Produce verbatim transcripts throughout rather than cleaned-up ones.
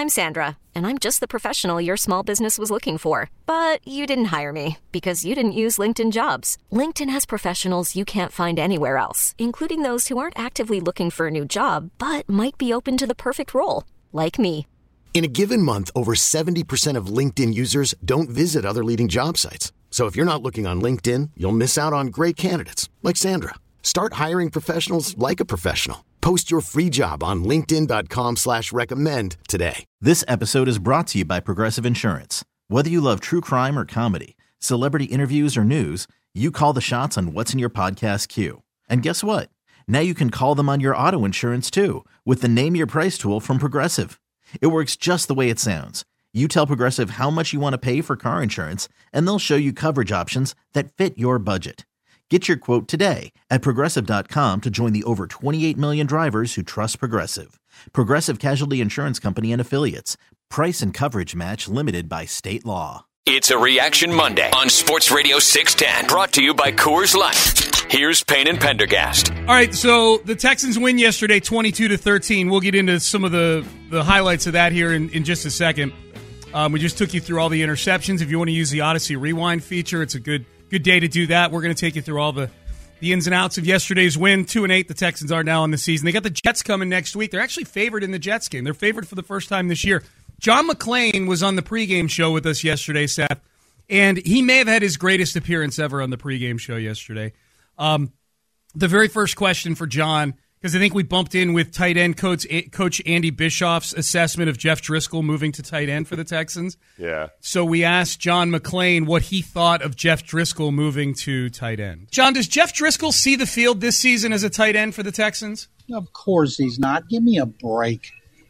I'm Sandra, and I'm just the professional your small business was looking for. But you didn't hire me because you didn't use LinkedIn Jobs. LinkedIn has professionals you can't find anywhere else, including those who aren't actively looking for a new job, but might be open to the perfect role, like me. In a given month, over seventy percent of LinkedIn users don't visit other leading job sites. So if you're not looking on LinkedIn, you'll miss out on great candidates like Sandra. Start hiring professionals like a professional. Post your free job on linkedin.com slash recommend today. This episode is brought to you by Progressive Insurance. Whether you love true crime or comedy, celebrity interviews or news, you call the shots on what's in your podcast queue. And guess what? Now you can call them on your auto insurance too with the Name Your Price tool from Progressive. It works just the way it sounds. You tell Progressive how much you want to pay for car insurance, and they'll show you coverage options that fit your budget. Get your quote today at Progressive dot com to join the over twenty-eight million drivers who trust Progressive. Progressive Casualty Insurance Company and Affiliates. Price and coverage match limited by state law. It's a Reaction Monday on Sports Radio six ten, brought to you by Coors Light. Here's Payne and Pendergast. All right, so the Texans win yesterday twenty-two to thirteen. We'll get into some of the, the highlights of that here in, in just a second. Um, we just took you through all the interceptions. If you want to use the Odyssey Rewind feature, it's a good good day to do that. We're going to take you through all the, the ins and outs of yesterday's win. Two and eight, the Texans are now in the season. They got the Jets coming next week. They're actually favored in the Jets game. They're favored for the first time this year. John McClain was on the pregame show with us yesterday, Seth, and he may have had his greatest appearance ever on the pregame show yesterday. Um, the very first question for John, because I think we bumped in with tight end coach, coach Andy Bischoff's assessment of Jeff Driscoll moving to tight end for the Texans. Yeah. So we asked John McClain what he thought of Jeff Driscoll moving to tight end. John, does Jeff Driscoll see the field this season as a tight end for the Texans? Of course he's not. Give me a break.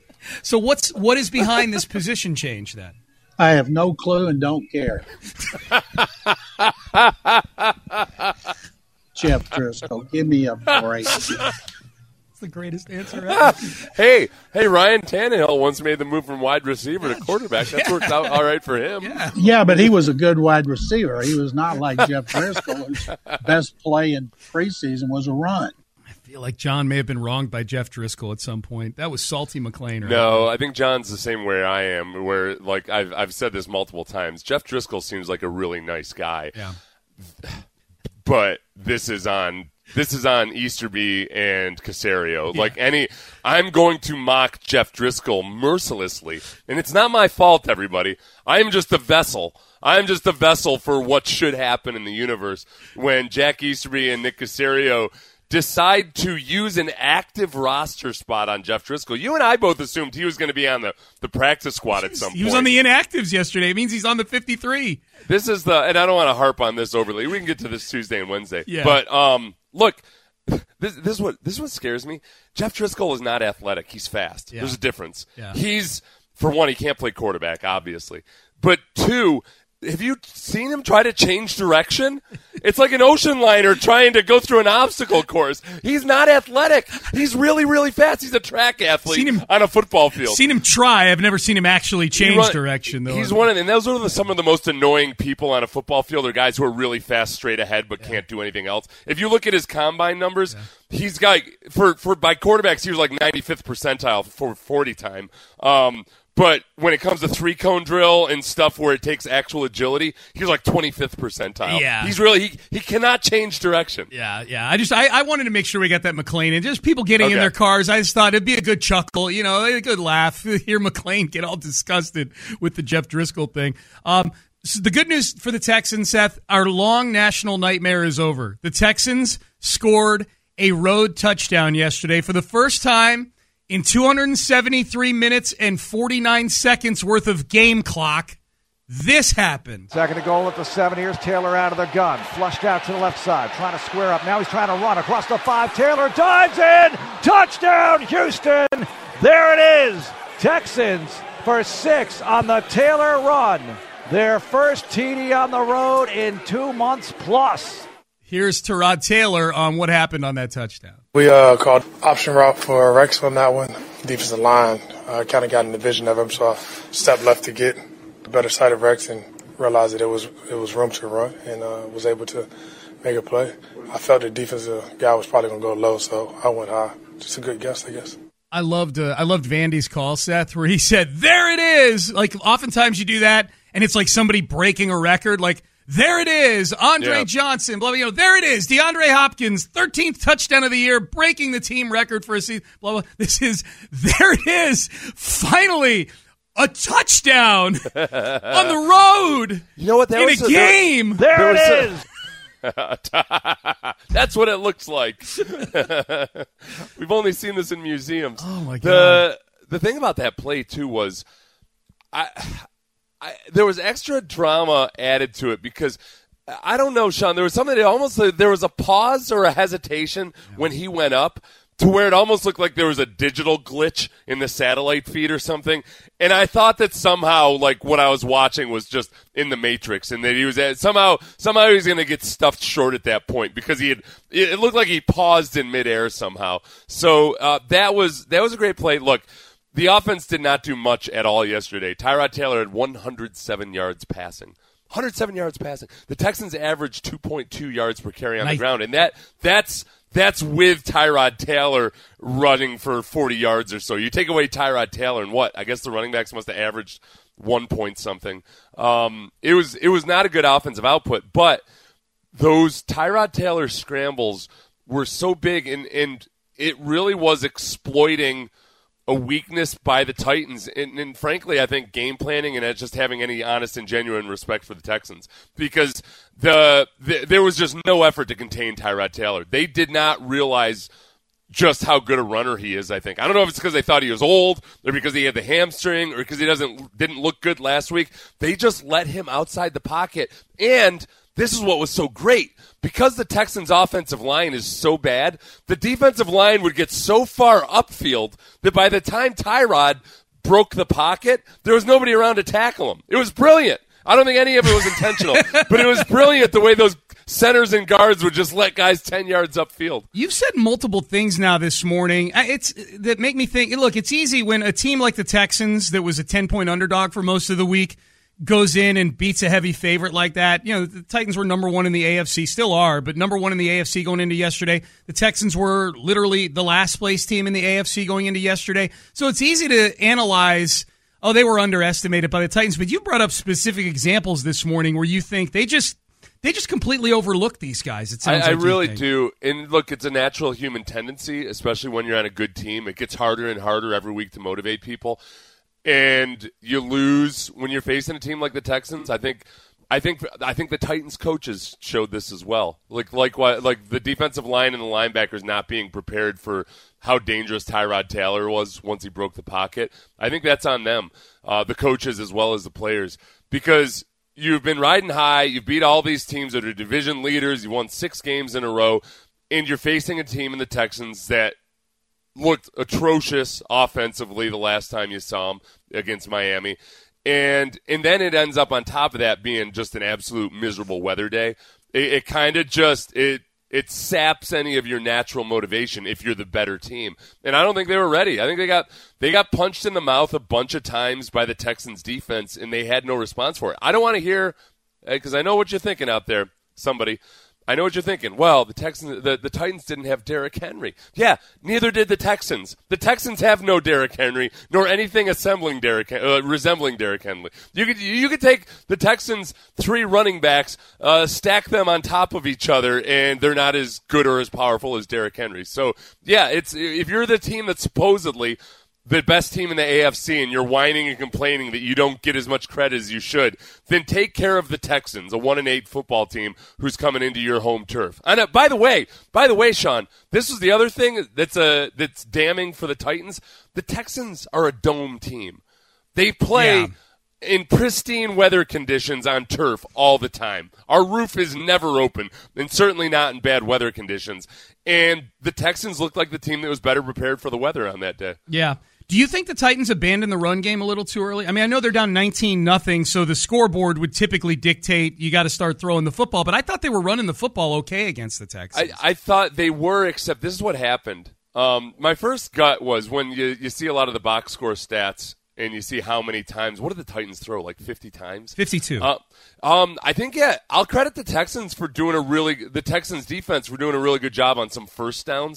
So what's what is behind this position change then? I have no clue and don't care. Jeff Driscoll, give me a break. That's the greatest answer ever. hey, hey, Ryan Tannehill once made the move from wide receiver to quarterback. That's yeah. worked out all right for him. Yeah. yeah, but he was a good wide receiver. He was not like Jeff Driscoll, whose best play in preseason was a run. I feel like John may have been wronged by Jeff Driscoll at some point. That was salty McClain. Right? No, I think John's the same way I am, where, like, I've, I've said this multiple times. Jeff Driscoll seems like a really nice guy. Yeah. But this is on this is on Easterby and Caserio. Yeah. Like any, I'm going to mock Jeff Driscoll mercilessly, and it's not my fault. Everybody, I am just a vessel. I am just a vessel for what should happen in the universe when Jack Easterby and Nick Caserio decide to use an active roster spot on Jeff Driscoll. You and I both assumed he was going to be on the, the practice squad at some point. He was on the inactives yesterday. It means he's on the fifty-three. This is the, and I don't want to harp on this overly. We can get to this Tuesday and Wednesday. Yeah. But um, look, this, this is what this is what scares me. Jeff Driscoll is not athletic. He's fast. Yeah. There's a difference. Yeah. He's, for one, he can't play quarterback, obviously. But two, have you seen him try to change direction? It's like an ocean liner trying to go through an obstacle course. He's not athletic. He's really, really fast. He's a track athlete seen him, on a football field. Seen him try. I've never seen him actually change run, direction, though. He's one of, and those are the, some of the most annoying people on a football field are guys who are really fast straight ahead but yeah. can't do anything else. If you look at his combine numbers, yeah. he's got, for, for by quarterbacks, he was like ninety-fifth percentile for forty time. Um, But when it comes to three-cone drill and stuff where it takes actual agility, he's like twenty-fifth percentile. Yeah. He's really he, – he cannot change direction. Yeah, yeah. I just I, I wanted to make sure we got that McClain in. Just people getting okay. in their cars. I just thought it'd be a good chuckle, you know, a good laugh. Hear McClain get all disgusted with the Jeff Driscoll thing. Um, so the good news for the Texans, Seth, our long national nightmare is over. The Texans scored a road touchdown yesterday for the first time in two hundred seventy-three minutes and forty-nine seconds worth of game clock. This happened. Second and goal at the seven. Here's Taylor out of the gun. Flushed out to the left side. Trying to square up. Now he's trying to run across the five. Taylor dives in. Touchdown, Houston. There it is. Texans for six on the Taylor run. Their first T D on the road in two months plus. Here's Tyrod Taylor on what happened on that touchdown. We uh, called option route for Rex on that one. Defensive line uh, kind of got in the vision of him, so I stepped left to get the better side of Rex and realized that it was it was room to run and uh, was able to make a play. I felt the defensive guy was probably going to go low, so I went high. Just a good guess, I guess. I loved uh, I loved Vandy's call, Seth, where he said, "There it is." Like, oftentimes you do that, and it's like somebody breaking a record. Like, there it is, Andre yeah. Johnson. Blah blah. You know, there it is, DeAndre Hopkins, thirteenth touchdown of the year, breaking the team record for a season. Blah blah. This is there it is. Finally, a touchdown on the road. You know what? That in was a a, game. There, there it a, is. That's what it looks like. We've only seen this in museums. Oh my god! The the thing about that play too was, I, I there was extra drama added to it because I don't know, Sean. There was something that almost there was a pause or a hesitation when he went up, to where it almost looked like there was a digital glitch in the satellite feed or something. And I thought that somehow, like, what I was watching was just in the Matrix, and that he was at, somehow somehow he was going to get stuffed short at that point because he had it looked like he paused in midair somehow. So uh, that was that was a great play. Look, the offense did not do much at all yesterday. Tyrod Taylor had one hundred seven yards passing. one hundred seven yards passing. The Texans averaged two point two yards per carry on nice. the ground, and that that's That's with Tyrod Taylor running for forty yards or so. You take away Tyrod Taylor, and what? I guess the running backs must have averaged one point something. Um, it was it was not a good offensive output, but those Tyrod Taylor scrambles were so big, and, and it really was exploiting a weakness by the Titans, and, and frankly, I think game planning and just having any honest and genuine respect for the Texans, because the, the there was just no effort to contain Tyrod Taylor. They did not realize just how good a runner he is. I think I don't know if it's because they thought he was old, or because he had the hamstring, or because he doesn't didn't look good last week. They just let him outside the pocket, and this is what was so great. Because the Texans' offensive line is so bad, the defensive line would get so far upfield that by the time Tyrod broke the pocket, there was nobody around to tackle him. It was brilliant. I don't think any of it was intentional, but it was brilliant the way those centers and guards would just let guys ten yards upfield. You've said multiple things now this morning It's that make me think, look, it's easy when a team like the Texans that was a ten-point underdog for most of the week goes in and beats a heavy favorite like that. You know, the Titans were number one in the A F C, still are, but number one in the A F C going into yesterday. The Texans were literally the last place team in the A F C going into yesterday. So it's easy to analyze, oh, they were underestimated by the Titans, but you brought up specific examples this morning where you think they just they just completely overlooked these guys. It sounds I, like I really do. And look, it's a natural human tendency, especially when you're on a good team. It gets harder and harder every week to motivate people. And you lose when you're facing a team like the Texans. I think, I think, I think the Titans coaches showed this as well. Like, like, like the defensive line and the linebackers not being prepared for how dangerous Tyrod Taylor was once he broke the pocket. I think that's on them, uh, the coaches as well as the players, because you've been riding high. You've beat all these teams that are division leaders. You won six games in a row, and you're facing a team in the Texans that looked atrocious offensively the last time you saw them against Miami. And and then it ends up on top of that being just an absolute miserable weather day. It, it kind of just it it saps any of your natural motivation if you're the better team. And I don't think they were ready. I think they got they got punched in the mouth a bunch of times by the Texans defense, and they had no response for it. I don't want to hear, because I know what you're thinking out there, somebody. I know what you're thinking. Well, the Texans, the, the Titans didn't have Derrick Henry. Yeah, neither did the Texans. The Texans have no Derrick Henry, nor anything assembling Derrick, uh, resembling Derrick Henry. You could you could take the Texans' three running backs, uh, stack them on top of each other, and they're not as good or as powerful as Derrick Henry. So, yeah, it's if you're the team that's supposedly the best team in the A F C and you're whining and complaining that you don't get as much credit as you should, then take care of the Texans, a one and eight football team who's coming into your home turf. And uh, by the way, by the way, Sean, this is the other thing that's uh, that's damning for the Titans. The Texans are a dome team. They play yeah. in pristine weather conditions on turf all the time. Our roof is never open, and certainly not in bad weather conditions. And the Texans looked like the team that was better prepared for the weather on that day. Yeah. Do you think the Titans abandoned the run game a little too early? I mean, I know they're down nineteen nothing, so the scoreboard would typically dictate you got to start throwing the football, but I thought they were running the football okay against the Texans. I, I thought they were, except this is what happened. Um, my first gut was when you, you see a lot of the box score stats and you see how many times. What did the Titans throw, like fifty times? fifty-two. Uh, um, I think, yeah, I'll credit the Texans for doing a really – the Texans defense for doing a really good job on some first downs.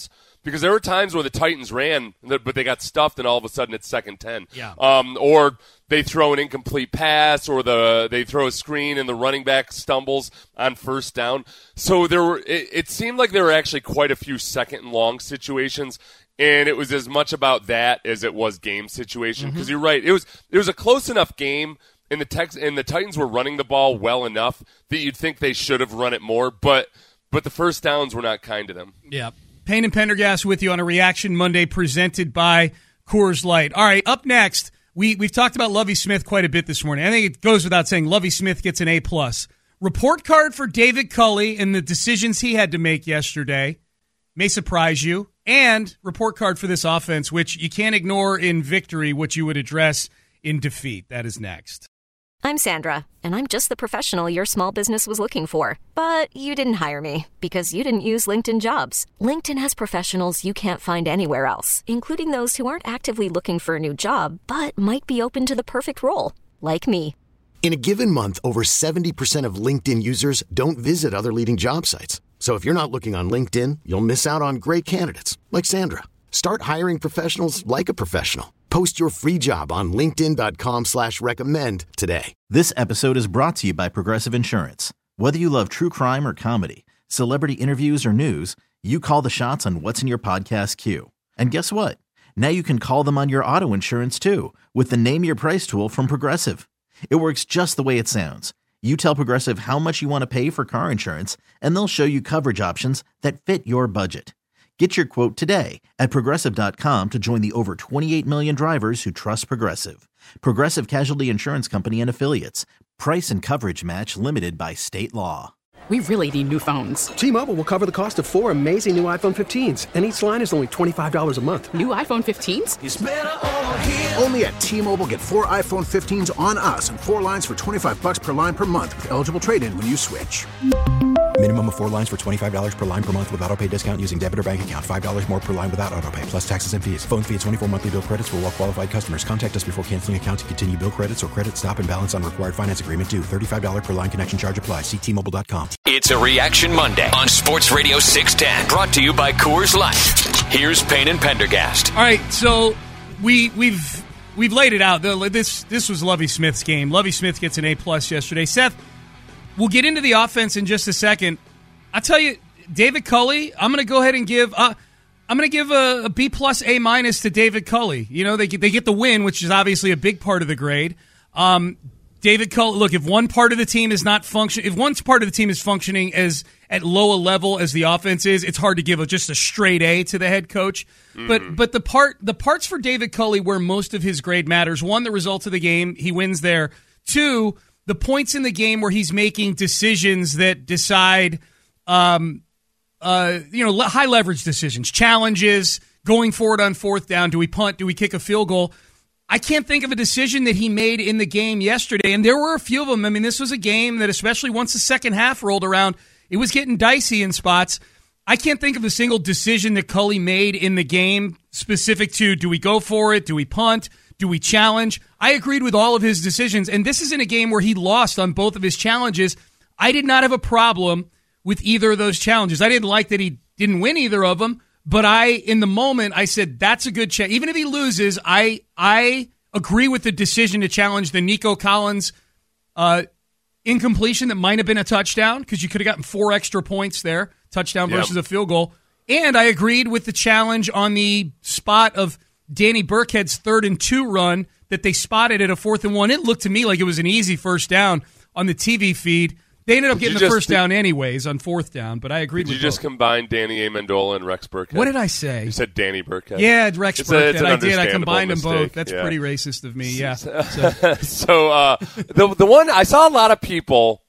because there were times where the Titans ran, but they got stuffed, and all of a sudden it's second ten. Yeah. Um, or they throw an incomplete pass, or the they throw a screen and the running back stumbles on first down. So there were. It, it seemed like there were actually quite a few second and long situations, and it was as much about that as it was game situation. Because mm-hmm. you're right, it was it was a close enough game. And the Tex and the Titans were running the ball well enough that you'd think they should have run it more, but but the first downs were not kind to them. Yeah. Payne and Pendergast with you on a Reaction Monday presented by Coors Light. All right, up next, we, we've talked about Lovie Smith quite a bit this morning. I think it goes without saying Lovie Smith gets an A plus. Report card for David Culley and the decisions he had to make yesterday may surprise you. And report card for this offense, which you can't ignore in victory, which you would address in defeat. That is next. I'm Sandra, and I'm just the professional your small business was looking for. But you didn't hire me because you didn't use LinkedIn Jobs. LinkedIn has professionals you can't find anywhere else, including those who aren't actively looking for a new job, but might be open to the perfect role, like me. In a given month, over seventy percent of LinkedIn users don't visit other leading job sites. So if you're not looking on LinkedIn, you'll miss out on great candidates like Sandra. Start hiring professionals like a professional. Post your free job on linkedin.com slash recommend today. This episode is brought to you by Progressive Insurance. Whether you love true crime or comedy, celebrity interviews or news, you call the shots on what's in your podcast queue. And guess what? Now you can call them on your auto insurance too with the Name Your Price tool from Progressive. It works just the way it sounds. You tell Progressive how much you want to pay for car insurance, and they'll show you coverage options that fit your budget. Get your quote today at Progressive dot com to join the over twenty-eight million drivers who trust Progressive. Progressive Casualty Insurance Company and Affiliates. Price and coverage match limited by state law. We really need new phones. T-Mobile will cover the cost of four amazing new iPhone fifteens, and each line is only twenty-five dollars a month. New iPhone fifteens? It's better over here. Only at T-Mobile, get four iPhone fifteens on us and four lines for twenty-five dollars per line per month with eligible trade-in when you switch. Minimum of four lines for twenty-five dollars per line per month with autopay discount using debit or bank account. five dollars more per line without autopay, plus taxes and fees. Phone fee at twenty-four monthly bill credits for well-qualified customers. Contact us before canceling account to continue bill credits or credit stop and balance on required finance agreement due. thirty-five dollars per line connection charge applies. See T Mobile dot com. It's a Reaction Monday on Sports Radio six ten. Brought to you by Coors Light. Here's Payne and Pendergast. All right, so we, we've we've laid it out. The, this, this was Lovie Smith's game. Lovie Smith gets an A plus yesterday. Seth, we'll get into the offense in just a second. I'll tell you, David Culley, I'm going to go ahead and give uh, I'm going to give a, a B plus A minus to David Culley. You know, they get, they get the win, which is obviously a big part of the grade. Um, David Culley, look, if one part of the team is not function, if one part of the team is functioning as at low a level as the offense is, it's hard to give a, just a straight A to the head coach. Mm-hmm. But but the part the parts for David Culley where most of his grade matters: one, the results of the game, he wins there. Two, the points in the game where he's making decisions that decide. Um, uh, you know, high leverage decisions, challenges, going forward on fourth down. Do we punt? Do we kick a field goal? I can't think of a decision that he made in the game yesterday, and there were a few of them. I mean, this was a game that, especially once the second half rolled around, it was getting dicey in spots. I can't think of a single decision that Culley made in the game specific to, do we go for it? Do we punt? Do we challenge? I agreed with all of his decisions, and this is in a game where he lost on both of his challenges. I did not have a problem with either of those challenges. I didn't like that he didn't win either of them, but I, in the moment, I said, that's a good challenge. Even if he loses, I I agree with the decision to challenge the Nico Collins uh, incompletion that might have been a touchdown, because you could have gotten four extra points there, touchdown versus yep. a field goal. And I agreed with the challenge on the spot of Danny Burkhead's third and two run that they spotted at a fourth and one. It looked to me like it was an easy first down on the T V feed. They ended up getting the first down anyways on fourth down, but I agreed did with you just both. Combine Danny Amendola and Rex Burkhead? What did I say? You said Danny Burkhead. Yeah, Rex it's Burkhead. A, I did. I combined mistake. them both. That's yeah. pretty racist of me, yeah. So, so uh, the, the one, I saw a lot of people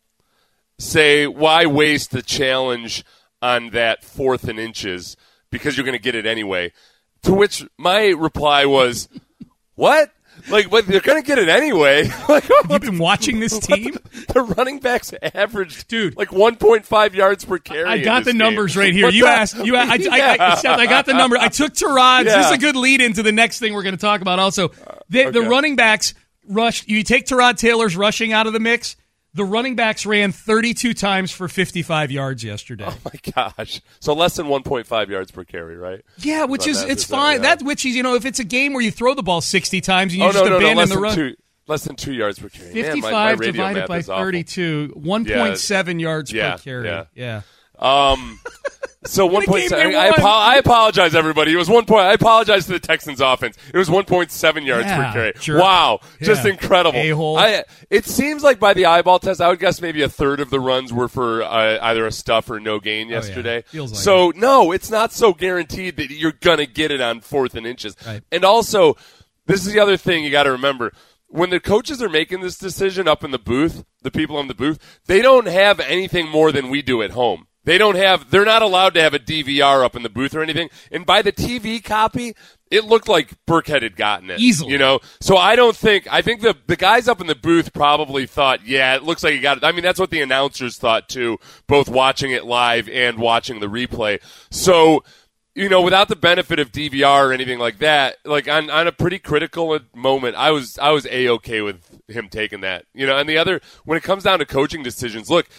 say, why waste the challenge on that fourth and inches because you're going to get it anyway? To which my reply was, what? Like, but they're going to get it anyway. Like, have you been watching this team? The, the running backs averaged, dude, like one point five yards per carry. I got the game. numbers right here. You asked. You asked. I, yeah. I, I, I got the number. I took Terod's. Yeah. This is a good lead into the next thing we're going to talk about. Also, the, uh, okay. the running backs rushed. You take Tyrod Taylor's rushing out of the mix. The running backs ran thirty-two times for fifty-five yards yesterday. Oh my gosh! So less than one point five yards per carry, right? Yeah, which is that, it's is fine. That, yeah. That which is you know if it's a game where you throw the ball sixty times and you oh, just no, no, abandon no, less the than run. Two, less than two yards per carry. Fifty-five Man, my, my divided by thirty-two, one point seven yeah. yards yeah, per carry. Yeah. yeah. Um. So one point seven. I, I, I apologize, everybody. It was one point. I apologize to the Texans offense. It was one point seven yards yeah, per carry. Sure. Wow, yeah. just incredible. A-hole. I, it seems like by the eyeball test, I would guess maybe a third of the runs were for uh, either a stuff or no gain yesterday. Oh, yeah. Feels like so it. no, it's not so guaranteed that you're gonna get it on fourth and inches. Right. And also, this is the other thing you got to remember. When the coaches are making this decision up in the booth, the people in the booth, they don't have anything more than we do at home. They don't have, they're not allowed to have a D V R up in the booth or anything. And by the T V copy, it looked like Burkhead had gotten it. Easily. You know? So I don't think, I think the, the guys up in the booth probably thought, yeah, it looks like he got it. I mean, that's what the announcers thought too, both watching it live and watching the replay. So, you know, without the benefit of D V R or anything like that, like on, on a pretty critical moment, I was, I was A-okay with him taking that. You know, and the other, when it comes down to coaching decisions, look,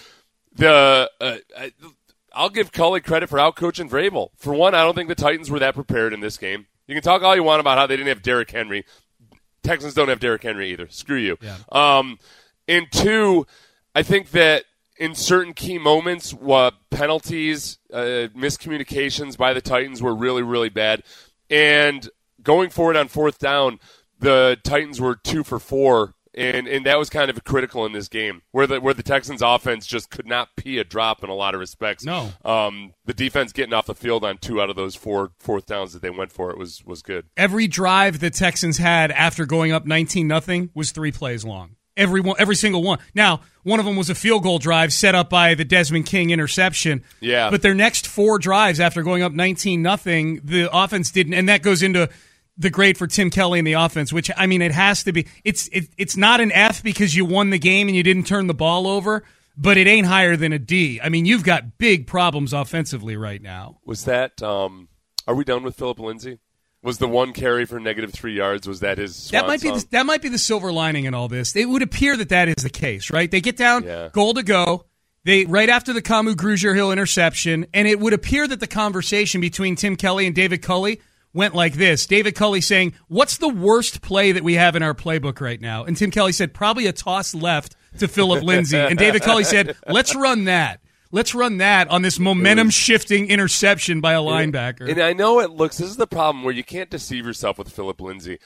The uh, I, I'll give Culley credit for out-coaching Vrabel. For one, I don't think the Titans were that prepared in this game. You can talk all you want about how they didn't have Derrick Henry. Texans don't have Derrick Henry either. Screw you. Yeah. Um, and two, I think that in certain key moments, uh, penalties, uh, miscommunications by the Titans were really, really bad. And going forward on fourth down, the Titans were two for four. And and that was kind of critical in this game, where the where the Texans' offense just could not pee a drop in a lot of respects. No, um, the defense getting off the field on two out of those four fourth downs that they went for it was was good. Every drive the Texans had after going up nineteen nothing was three plays long. Every one, every single one. Now, one of them was a field goal drive set up by the Desmond King interception. Yeah, but their next four drives after going up nineteen nothing, the offense didn't, and that goes into the grade for Tim Kelly in the offense, which, I mean, it has to be. It's it, it's not an F because you won the game and you didn't turn the ball over, but it ain't higher than a D. I mean, you've got big problems offensively right now. Was that, um, are we done with Philip Lindsay? Was the one carry for negative three yards, was that his swan That might be song? the, that might be the silver lining in all this. It would appear that that is the case, right? They get down, yeah. goal to go. They right after the Kamu Grugier-Hill interception, and it would appear that the conversation between Tim Kelly and David Culley went like this. David Culley saying, what's the worst play that we have in our playbook right now? And Tim Kelly said, probably a toss left to Philip Lindsay. And David Culley said, let's run that. Let's run that on this momentum-shifting interception by a linebacker. And I know it looks, this is the problem where you can't deceive yourself with Philip Lindsay.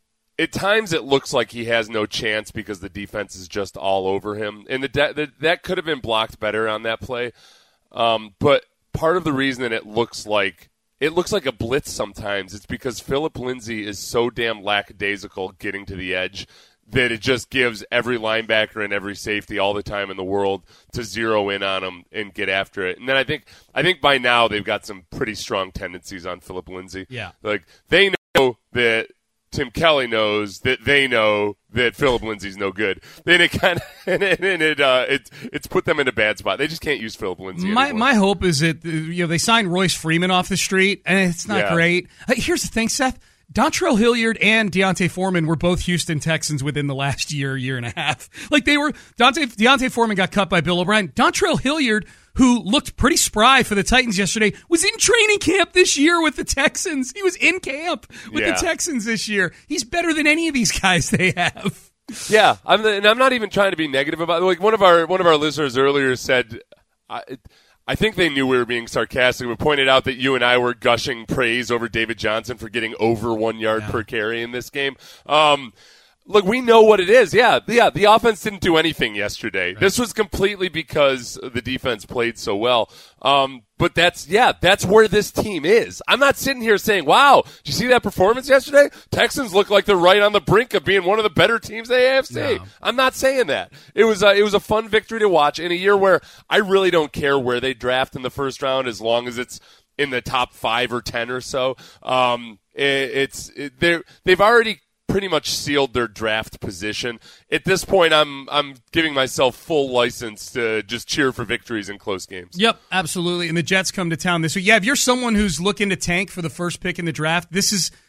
At times it looks like he has no chance because the defense is just all over him. And the, the that could have been blocked better on that play. Um, but part of the reason that it looks like It looks like a blitz sometimes. It's because Philip Lindsay is so damn lackadaisical getting to the edge that it just gives every linebacker and every safety all the time in the world to zero in on him and get after it. And then I think I think by now they've got some pretty strong tendencies on Philip Lindsay. Yeah. Like they know that Tim Kelly knows that they know that Philip Lindsay's no good. Then it kind of and it, and it uh, it's it's put them in a bad spot. They just can't use Philip Lindsay My anymore. my hope is that you know they signed Royce Freeman off the street, and it's not Yeah. great. Here's the thing, Seth. Dontrell Hilliard and Deontay Foreman were both Houston Texans within the last year, year and a half. Like they were, Dante, Deontay Foreman got cut by Bill O'Brien. Dontrell Hilliard, who looked pretty spry for the Titans yesterday, was in training camp this year with the Texans. He was in camp with Yeah. the Texans this year. He's better than any of these guys they have. Yeah, I'm, and I'm not even trying to be negative about it. Like one of our one of our listeners earlier said, I, I think they knew we were being sarcastic. We pointed out that you and I were gushing praise over David Johnson for getting over one yard Yeah. per carry in this game. Um, look, we know what it is. Yeah, yeah. The offense didn't do anything yesterday. Right. This was completely because the defense played so well. Um, but that's yeah, that's where this team is. I'm not sitting here saying, "Wow, did you see that performance yesterday? Texans look like they're right on the brink of being one of the better teams in the A F C." No. I'm not saying that. It was a, it was a fun victory to watch in a year where I really don't care where they draft in the first round as long as it's in the top five or ten or so. Um, it, it's it, they're they've already pretty much sealed their draft position. At this point, I'm I'm giving myself full license to just cheer for victories in close games. Yep, absolutely. And the Jets come to town this week. Yeah, if you're someone who's looking to tank for the first pick in the draft, this is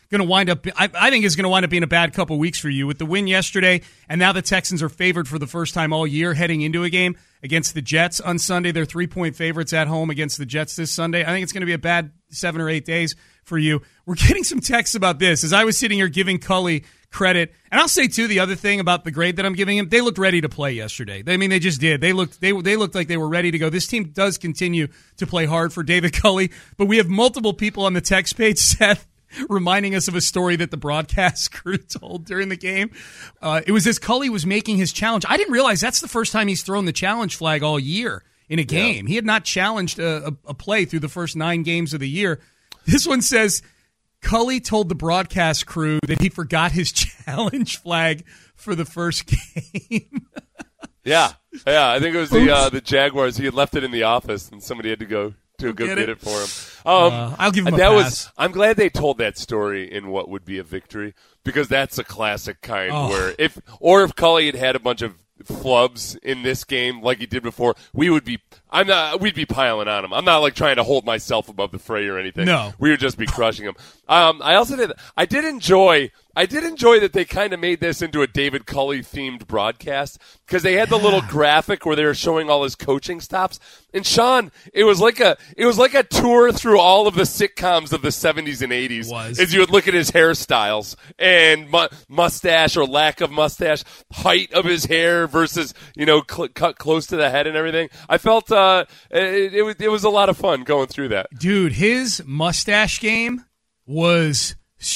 going to wind up, I, I think is going to wind up being a bad couple weeks for you with the win yesterday. And now the Texans are favored for the first time all year heading into a game against the Jets on Sunday. They're three point favorites at home against the Jets this Sunday. I think it's going to be a bad seven or eight days for you. We're getting some texts about this as I was sitting here giving Cully credit. And I'll say, too, the other thing about the grade that I'm giving him, they looked ready to play yesterday. I mean, they just did. They looked they they looked like they were ready to go. This team does continue to play hard for David Culley, but we have multiple people on the text page, Seth, reminding us of a story that the broadcast crew told during the game. Uh, it was as Culley was making his challenge. I didn't realize that's the first time he's thrown the challenge flag all year in a game. Yeah. He had not challenged a, a, a play through the first nine games of the year. This one says, Culley told the broadcast crew that he forgot his challenge flag for the first game. yeah, yeah. I think it was the uh, the Jaguars. He had left it in the office, and somebody had to go to go get, get it. it for him. Um, uh, I'll give him a that pass. Was, I'm glad they told that story in what would be a victory, because that's a classic kind oh. where if or if Culley had had a bunch of flubs in this game like he did before, we would be I'm not we'd be piling on him. I'm not like trying to hold myself above the fray or anything. No. We would just be crushing him. Um, I also did I did enjoy I did enjoy that they kind of made this into a David Culley themed broadcast, because they had the little graphic where they were showing all his coaching stops. And Sean, it was like a it was like a tour through all of the sitcoms of the seventies and eighties. Was. As you would look at his hairstyles and mu- mustache or lack of mustache, height of his hair versus, you know, cl- cut close to the head and everything. I felt uh, it, it was it was a lot of fun going through that. Dude, his mustache game was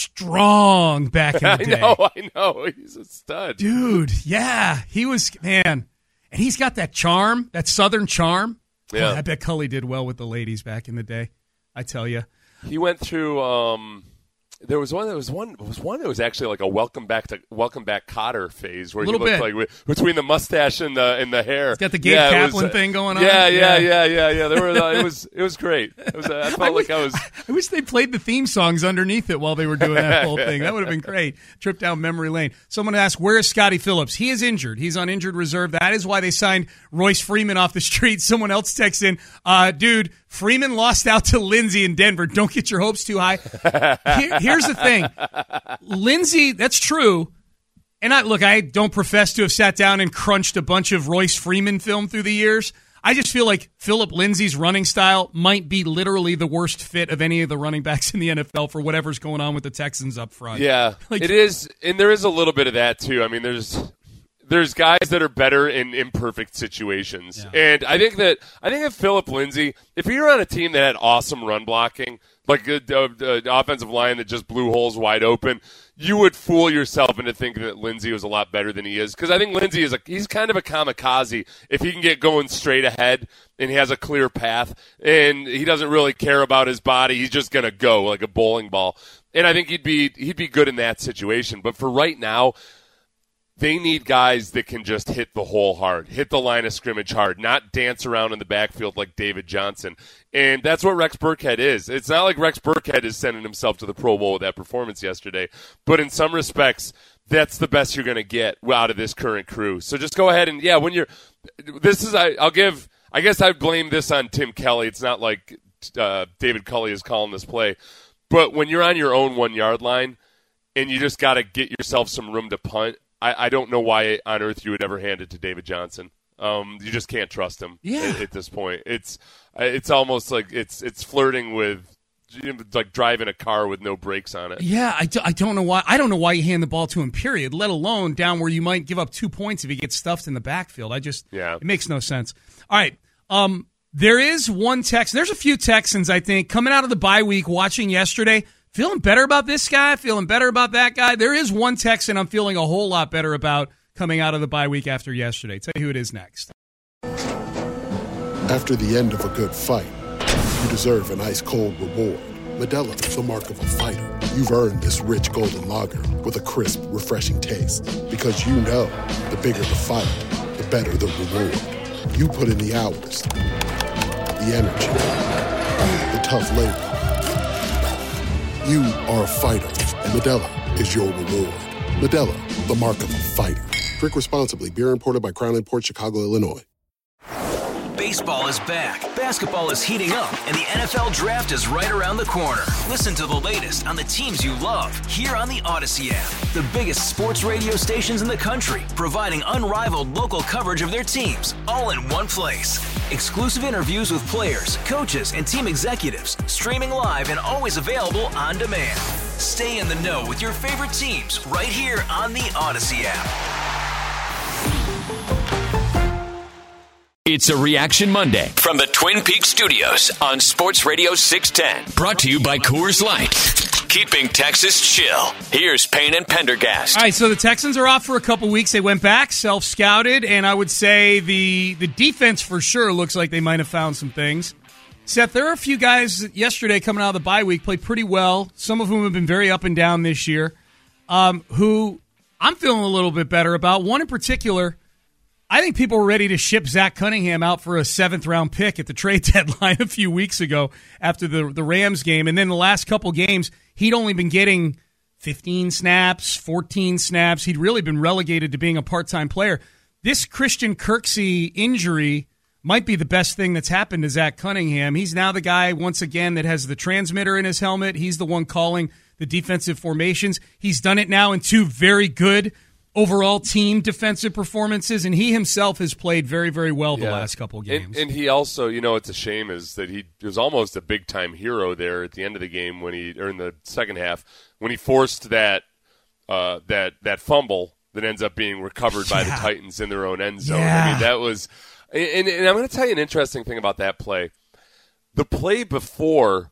strong back in the day. I know, I know. He's a stud. Dude, yeah. He was, man. And he's got that charm, that Southern charm. Yeah. Oh, I bet Culley did well with the ladies back in the day. I tell you. He went through, um, there was one, there was one, was one that was actually like a welcome back to, welcome back Cotter phase where he looked bit. like between the mustache and the, and the hair. He's got the Gabe yeah, Kaplan was, thing going on. Yeah, yeah, yeah, yeah, yeah. There were, uh, it was, it was great. It was, uh, I felt I like wish, I was. I wish they played the theme songs underneath it while they were doing that whole thing. That would have been great. Trip down memory lane. Someone asked, where is Scotty Phillips? He is injured. He's on injured reserve. That is why they signed Royce Freeman off the street. Someone else texts in, uh, dude, Freeman lost out to Lindsey in Denver. Don't get your hopes too high. Here, here's the thing. Lindsey, that's true. And I look, I don't profess to have sat down and crunched a bunch of Royce Freeman film through the years. I just feel like Philip Lindsey's running style might be literally the worst fit of any of the running backs in the N F L for whatever's going on with the Texans up front. Yeah, like, it is. And there is a little bit of that, too. I mean, there's there's guys that are better in imperfect situations. Yeah. And I think that I think that Philip Lindsey, if you're on a team that had awesome run blocking, like an offensive line that just blew holes wide open, you would fool yourself into thinking that Lindsey was a lot better than he is. Because I think Lindsey is a he's kind of a kamikaze if he can get going straight ahead and he has a clear path and he doesn't really care about his body. He's just going to go like a bowling ball. And I think he'd be he'd be good in that situation. But for right now, they need guys that can just hit the hole hard, hit the line of scrimmage hard, not dance around in the backfield like David Johnson. And that's what Rex Burkhead is. It's not like Rex Burkhead is sending himself to the Pro Bowl with that performance yesterday. But in some respects, that's the best you're going to get out of this current crew. So just go ahead and, yeah, when you're – this is – I'll give – I guess I blame this on Tim Kelly. It's not like uh, David Culley is calling this play. But when you're on your own one-yard line and you just got to get yourself some room to punt, I, I don't know why on earth you would ever hand it to David Johnson. Um, you just can't trust him yeah. at, at this point. It's it's almost like it's it's flirting with you know, like driving a car with no brakes on it. Yeah, I, do, I don't know why. I don't know why you hand the ball to him. Period. Let alone down where you might give up two points if he gets stuffed in the backfield. I just yeah. It makes no sense. All right. Um, there is one Texan. There's a few Texans I think coming out of the bye week watching yesterday. Feeling better about this guy, feeling better about that guy. There is one Texan I'm feeling a whole lot better about coming out of the bye week after yesterday. Tell you who it is next. After the end of a good fight, you deserve an ice-cold reward. Modelo is the mark of a fighter. You've earned this rich golden lager with a crisp, refreshing taste. Because you know, the bigger the fight, the better the reward. You put in the hours, the energy, the tough labor. You are a fighter, and Modelo is your reward. Modelo, the mark of a fighter. Drink responsibly. Beer imported by Crown Imports, Chicago, Illinois. Baseball is back, basketball is heating up, and the N F L Draft is right around the corner. Listen to the latest on the teams you love here on the Odyssey app. The biggest sports radio stations in the country, providing unrivaled local coverage of their teams, all in one place. Exclusive interviews with players, coaches, and team executives, streaming live and always available on demand. Stay in the know with your favorite teams right here on the Odyssey app. It's a Reaction Monday from the Twin Peaks Studios on Sports Radio six ten. Brought to you by Coors Light. Keeping Texas chill. Here's Payne and Pendergast. All right, so the Texans are off for a couple weeks. They went back, self-scouted, and I would say the the defense for sure looks like they might have found some things. Seth, there are a few guys yesterday coming out of the bye week, played pretty well, some of whom have been very up and down this year, um, who I'm feeling a little bit better about. One in particular, I think people were ready to ship Zach Cunningham out for a seventh-round pick at the trade deadline a few weeks ago after the, the Rams game. And then the last couple games, he'd only been getting fifteen snaps, fourteen snaps. He'd really been relegated to being a part-time player. This Christian Kirksey injury might be the best thing that's happened to Zach Cunningham. He's now the guy, once again, that has the transmitter in his helmet. He's the one calling the defensive formations. He's done it now in two very good overall team defensive performances, and he himself has played very, very well the yeah. last couple of games. And, and he also, you know, it's a shame is that he was almost a big-time hero there at the end of the game when he, or in the second half, when he forced that uh, that that fumble that ends up being recovered yeah. by the Titans in their own end zone. Yeah. I mean, that was, and, and I'm going to tell you an interesting thing about that play. The play before,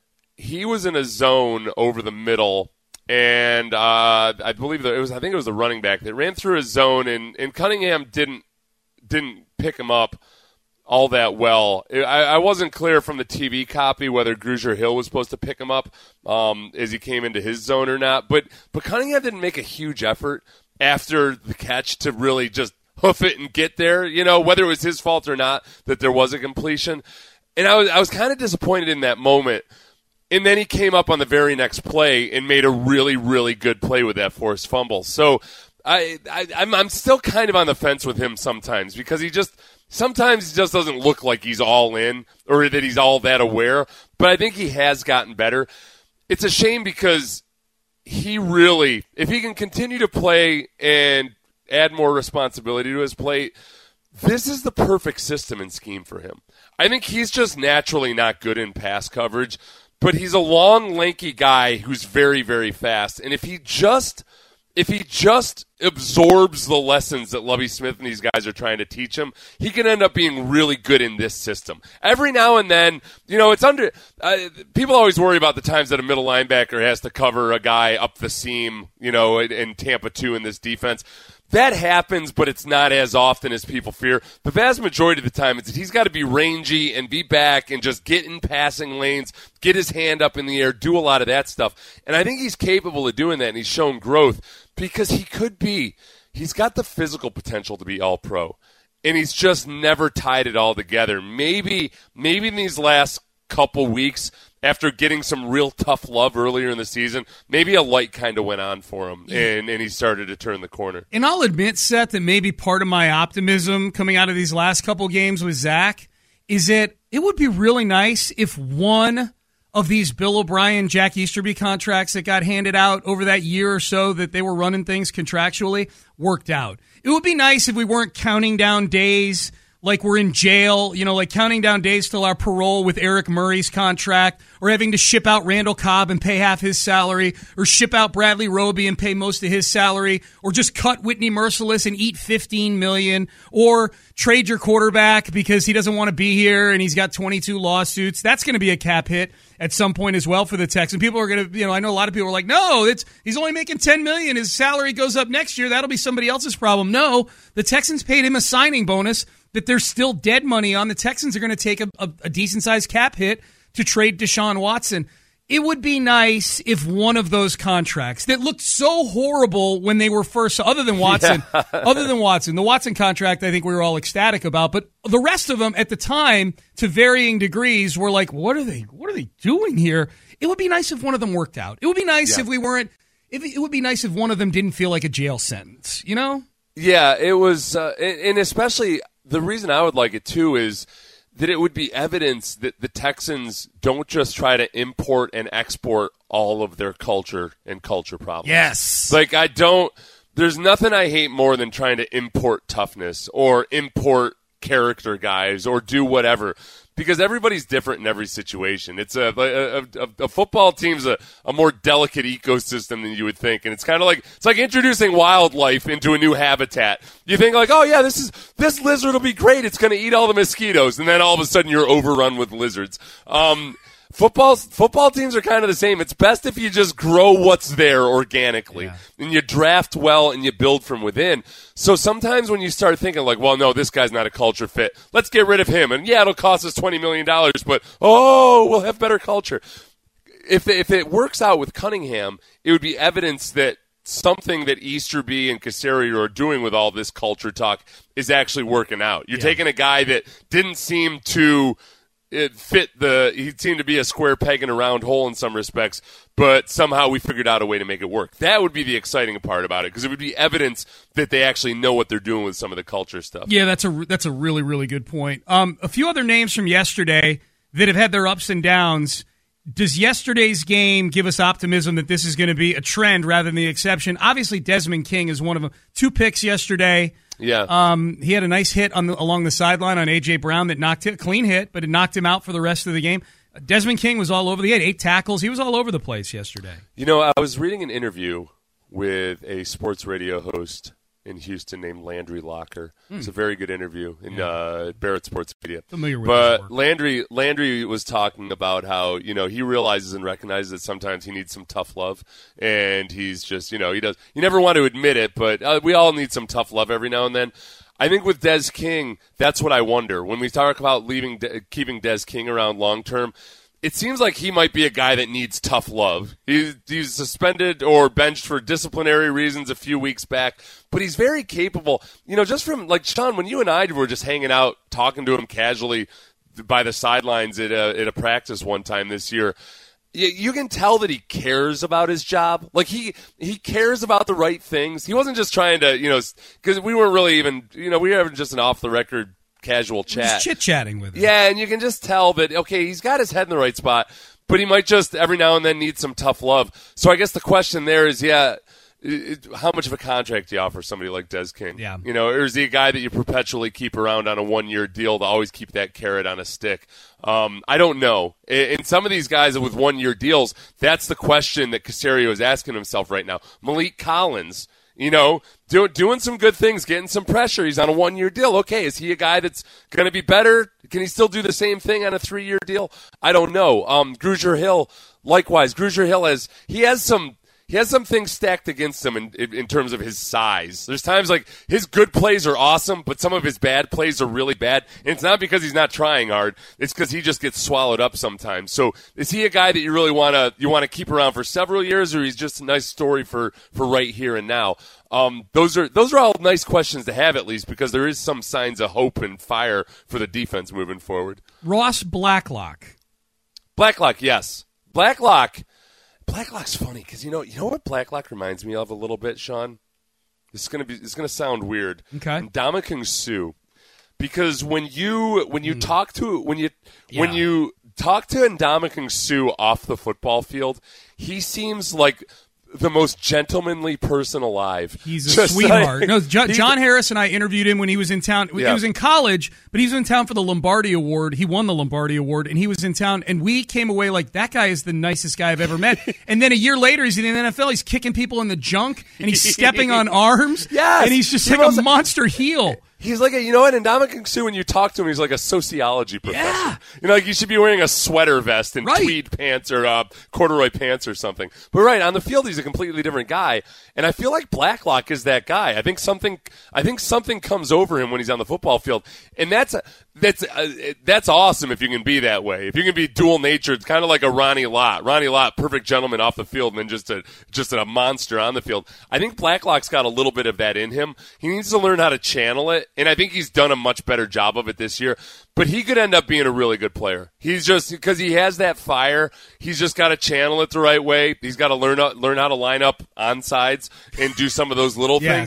he was in a zone over the middle. And uh, I believe that it was. I think it was the running back that ran through his zone, and, and Cunningham didn't didn't pick him up all that well. I, I wasn't clear from the T V copy whether Grugier Hill was supposed to pick him up um, as he came into his zone or not. But but Cunningham didn't make a huge effort after the catch to really just hoof it and get there. You know, whether it was his fault or not that there was a completion. And I was I was kind of disappointed in that moment. And then he came up on the very next play and made a really, really good play with that forced fumble. So I, I, I'm, I'm still kind of on the fence with him sometimes because he just sometimes he just doesn't look like he's all in or that he's all that aware. But I think he has gotten better. It's a shame because he really, if he can continue to play and add more responsibility to his plate, this is the perfect system and scheme for him. I think he's just naturally not good in pass coverage. But he's a long, lanky guy who's very, very fast. And if he just if he just absorbs the lessons that Lovie Smith and these guys are trying to teach him, he can end up being really good in this system. Every now and then, you know, it's under uh, – people always worry about the times that a middle linebacker has to cover a guy up the seam, you know, in, in Tampa two in this defense. That happens, but it's not as often as people fear. The vast majority of the time, it's that he's got to be rangy and be back and just get in passing lanes, get his hand up in the air, do a lot of that stuff. And I think he's capable of doing that, and he's shown growth because he could be. He's got the physical potential to be all-pro, and he's just never tied it all together. Maybe, maybe in these last couple weeks, after getting some real tough love earlier in the season, maybe a light kind of went on for him, and, and he started to turn the corner. And I'll admit, Seth, that maybe part of my optimism coming out of these last couple games with Zach is that it would be really nice if one of these Bill O'Brien, Jack Easterby contracts that got handed out over that year or so that they were running things contractually worked out. It would be nice if we weren't counting down days like we're in jail, you know, like counting down days till our parole with Eric Murray's contract, or having to ship out Randall Cobb and pay half his salary, or ship out Bradley Roby and pay most of his salary, or just cut Whitney Merciless and eat fifteen million dollars, or trade your quarterback because he doesn't want to be here and he's got twenty-two lawsuits. That's going to be a cap hit at some point as well for the Texans. People are going to, you know, I know a lot of people are like, no, it's he's only making ten million dollars. His salary goes up next year. That'll be somebody else's problem. No, the Texans paid him a signing bonus that there's still dead money on. The Texans are going to take a, a, a decent-sized cap hit to trade Deshaun Watson. It would be nice if one of those contracts that looked so horrible when they were first, other than Watson, yeah. other than Watson, the Watson contract I think we were all ecstatic about, but the rest of them at the time, to varying degrees, were like, what are they, what are they doing here? It would be nice if one of them worked out. It would be nice yeah. if we weren't, if it would be nice if one of them didn't feel like a jail sentence, you know? Yeah, it was, uh, and especially the reason I would like it too is that it would be evidence that the Texans don't just try to import and export all of their culture and culture problems. Yes. Like, I don't – there's nothing I hate more than trying to import toughness or import character guys or do whatever, because everybody's different in every situation. It's a a, a, a football team's a, a more delicate ecosystem than you would think, and it's kind of like it's like introducing wildlife into a new habitat. You think like, oh yeah, this is this lizard will be great. It's going to eat all the mosquitoes, and then all of a sudden you're overrun with lizards. Um, Football football teams are kind of the same. It's best if you just grow what's there organically, yeah. and you draft well and you build from within. So sometimes when you start thinking like, well, no, this guy's not a culture fit, let's get rid of him. And yeah, it'll cost us twenty million dollars, but oh, we'll have better culture. If, if it works out with Cunningham, it would be evidence that something that Easterby and Caserio are doing with all this culture talk is actually working out. You're yeah. taking a guy that didn't seem to – it fit the – he seemed to be a square peg in a round hole in some respects, but somehow we figured out a way to make it work. That would be the exciting part about it, because it would be evidence that they actually know what they're doing with some of the culture stuff. Yeah, that's a, that's a really, really good point. Um, a few other names from yesterday that have had their ups and downs. Does yesterday's game give us optimism that this is going to be a trend rather than the exception? Obviously, Desmond King is one of them. Two picks yesterday. Yeah. Um, he had a nice hit on the, along the sideline on A J. Brown that knocked him, clean hit, but it knocked him out for the rest of the game. Desmond King was all over. He had eight tackles. He was all over the place yesterday. You know, I was reading an interview with a sports radio host in Houston named Landry Locker. Mm. It's a very good interview in yeah. uh, Barrett Sports Media. Familiar with but his work. Landry Landry was talking about how, you know, he realizes and recognizes that sometimes he needs some tough love, and he's just, you know, he does. You never want to admit it, but uh, we all need some tough love every now and then. I think with Des King, that's what I wonder when we talk about leaving, keeping Des King around long term. It seems like he might be a guy that needs tough love. He's, he's suspended or benched for disciplinary reasons a few weeks back, but he's very capable. You know, just from, like, Sean, when you and I were just hanging out, talking to him casually by the sidelines at a, at a practice one time this year, you, you can tell that he cares about his job. Like, he, he cares about the right things. He wasn't just trying to, you know, because we weren't really even, you know, we were having just an off-the-record casual chat. Chit chatting with him. Yeah, and you can just tell that, okay, he's got his head in the right spot, but he might just every now and then need some tough love. So I guess the question there is, yeah, it, how much of a contract do you offer somebody like Des King? Yeah. You know, or is he a guy that you perpetually keep around on a one-year deal to always keep that carrot on a stick? Um, I don't know. In some of these guys with one-year deals, that's the question that Caserio is asking himself right now. Malik Collins, you know, do, doing some good things, getting some pressure. He's on a one-year deal. Okay, is he a guy that's going to be better? Can he still do the same thing on a three-year deal? I don't know. Um, Grugier Hill, likewise. Grugier Hill has he has some he has some things stacked against him in, in, in terms of his size. There's times like his good plays are awesome, but some of his bad plays are really bad. And it's not because he's not trying hard. It's because he just gets swallowed up sometimes. So is he a guy that you really want to you want to keep around for several years, or he's just a nice story for, for right here and now? Um, those are those are all nice questions to have, at least, because there is some signs of hope and fire for the defense moving forward. Ross Blacklock. Blacklock, yes. Blacklock. Blacklock's funny because you know you know what Blacklock reminds me of a little bit, Sean. This is gonna be it's gonna sound weird. Okay. Ndamukong Suh, because when you when you mm. talk to when you yeah. when you talk to Ndamukong Suh off the football field, he seems like the most gentlemanly person alive. He's a Just sweetheart. Like, no, John, John Harris and I interviewed him when he was in town. Yeah. He was in college, but he was in town for the Lombardi Award. He won the Lombardi Award, and he was in town, and we came away like, that guy is the nicest guy I've ever met. And then a year later, he's in the N F L. He's kicking people in the junk, and he's stepping on arms. Yes. And he's just He like was- a monster heel. He's like, a, you know what, Ndamukong Suh, when you talk to him, he's like a sociology professor. Yeah. You know, like you should be wearing a sweater vest and Right. tweed pants or uh, corduroy pants or something. But right, on the field, he's a completely different guy. And I feel like Blacklock is that guy. I think something I think something comes over him when he's on the football field. And that's that's uh, that's awesome if you can be that way. If you can be dual-natured, it's kind of like a Ronnie Lott. Ronnie Lott, perfect gentleman off the field and then just a, just a monster on the field. I think Blacklock's got a little bit of that in him. He needs to learn how to channel it, and I think he's done a much better job of it this year. But he could end up being a really good player. He's just, because he has that fire, he's just got to channel it the right way. He's got to learn learn how to line up on sides and do some of those little Yes. things.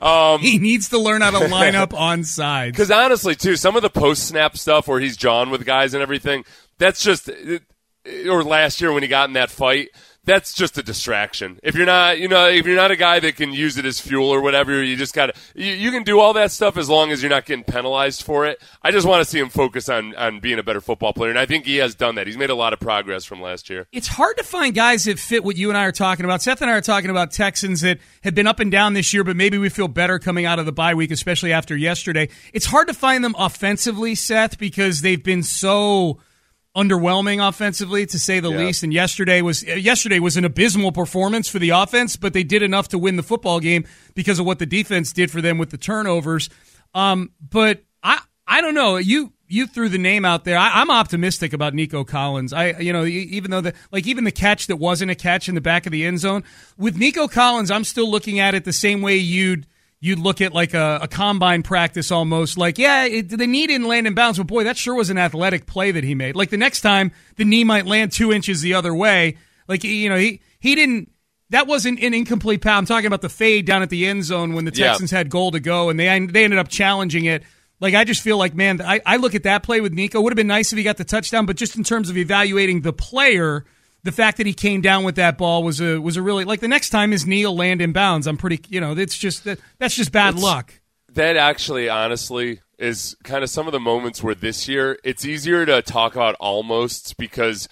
Um, he needs to learn how to line up on sides. Because honestly, too, some of the post-snap stuff where he's jawing with guys and everything, that's just – or last year when he got in that fight – that's just a distraction. If you're not, you know, if you're not a guy that can use it as fuel or whatever, you just got to, you, you can do all that stuff as long as you're not getting penalized for it. I just want to see him focus on, on being a better football player, and I think he has done that. He's made a lot of progress from last year. It's hard to find guys that fit what you and I are talking about. Seth and I are talking about Texans that have been up and down this year, but maybe we feel better coming out of the bye week, especially after yesterday. It's hard to find them offensively, Seth, because they've been so underwhelming offensively, to say the yeah. least. And yesterday was yesterday was an abysmal performance for the offense, but they did enough to win the football game because of what the defense did for them with the turnovers. Um, but I I don't know. You you threw the name out there. I, I'm optimistic about Nico Collins. I you know even though the like even the catch that wasn't a catch in the back of the end zone with Nico Collins, I'm still looking at it the same way you'd. You'd look at like a, a combine practice almost like, yeah, it, the knee didn't land in bounds, but boy, that sure was an athletic play that he made. Like the next time the knee might land two inches the other way. Like, you know, he, he didn't, that wasn't an incomplete pass. I'm talking about the fade down at the end zone when the Texans yeah. had goal to go and they they ended up challenging it. Like, I just feel like, man, I, I look at that play with Nico. It would have been nice if he got the touchdown, but just in terms of evaluating the player, the fact that he came down with that ball was a was a really, like, the next time his knee will land in bounds, I'm pretty, you know, it's just that that's just bad it's, luck. That actually, honestly, is kind of some of the moments where this year it's easier to talk about almosts because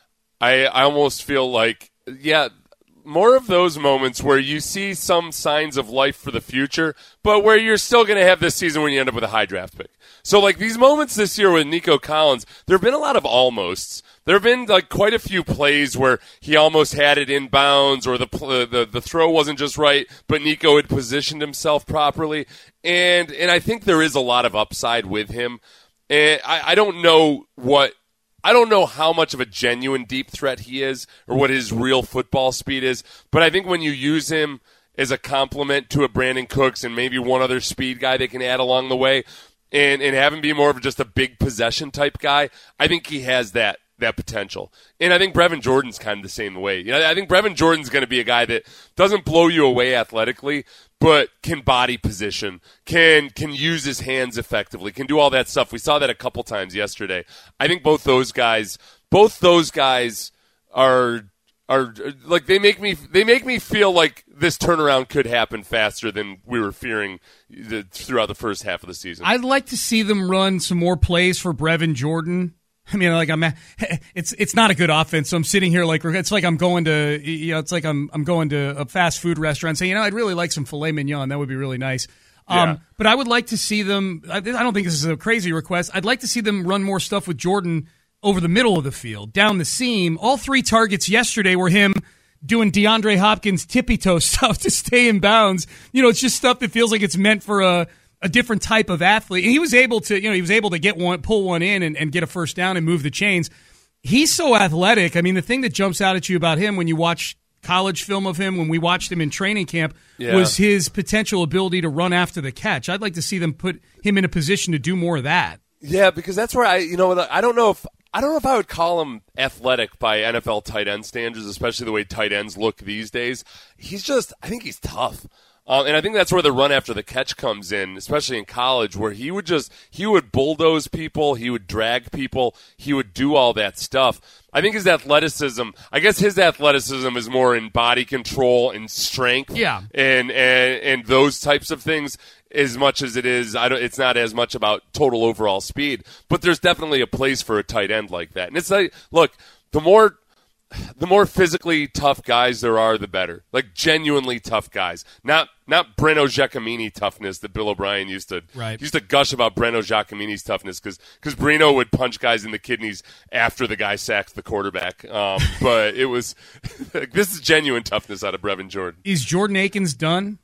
I I almost feel like, yeah, more of those moments where you see some signs of life for the future, but where you're still going to have this season when you end up with a high draft pick. So, like, these moments this year with Nico Collins, there have been a lot of almosts. There have been, like, quite a few plays where he almost had it in bounds or the the the throw wasn't just right, but Nico had positioned himself properly. And and I think there is a lot of upside with him. And I, I don't know what – I don't know how much of a genuine deep threat he is or what his real football speed is, but I think when you use him as a complement to a Brandon Cooks and maybe one other speed guy they can add along the way and, and have him be more of just a big possession type guy, I think he has that. that potential. And I think Brevin Jordan's kind of the same way. You know, I think Brevin Jordan's going to be a guy that doesn't blow you away athletically, but can body position, can can use his hands effectively, can do all that stuff. We saw that a couple times yesterday. I think both those guys, both those guys are are like they make me they make me feel like this turnaround could happen faster than we were fearing the, throughout the first half of the season. I'd like to see them run some more plays for Brevin Jordan. I mean, like I'm, it's it's not a good offense. So I'm sitting here like it's like I'm going to, you know, it's like I'm I'm going to a fast food restaurant saying, you know, I'd really like some filet mignon. That would be really nice. Um, yeah. But I would like to see them. I don't think this is a crazy request. I'd like to see them run more stuff with Jordan over the middle of the field, down the seam. All three targets yesterday were him doing DeAndre Hopkins tippy toe stuff to stay in bounds. You know, it's just stuff that feels like it's meant for a. a different type of athlete. And he was able to, you know, he was able to get one, pull one in and, and get a first down and move the chains. He's so athletic. I mean, the thing that jumps out at you about him when you watch college film of him, when we watched him in training camp, yeah. was his potential ability to run after the catch. I'd like to see them put him in a position to do more of that. Yeah, because that's where I, you know, I don't know if, I don't know if I would call him athletic by N F L tight end standards, especially the way tight ends look these days. He's just, I think he's tough. Um, and I think that's where the run after the catch comes in, especially in college, where he would just, he would bulldoze people, he would drag people, he would do all that stuff. I think his athleticism, I guess his athleticism is more in body control and strength. Yeah. And, and, and those types of things as much as it is, I don't, it's not as much about total overall speed, but there's definitely a place for a tight end like that. And it's like, look, the more, the more physically tough guys there are, the better. Like, genuinely tough guys. Not not Breno Giacomini toughness that Bill O'Brien used to right. used to gush about Breno Giacomini's toughness because because Breno would punch guys in the kidneys after the guy sacked the quarterback. Um, but it was – this is genuine toughness out of Brevin Jordan. Is Jordan Akins done?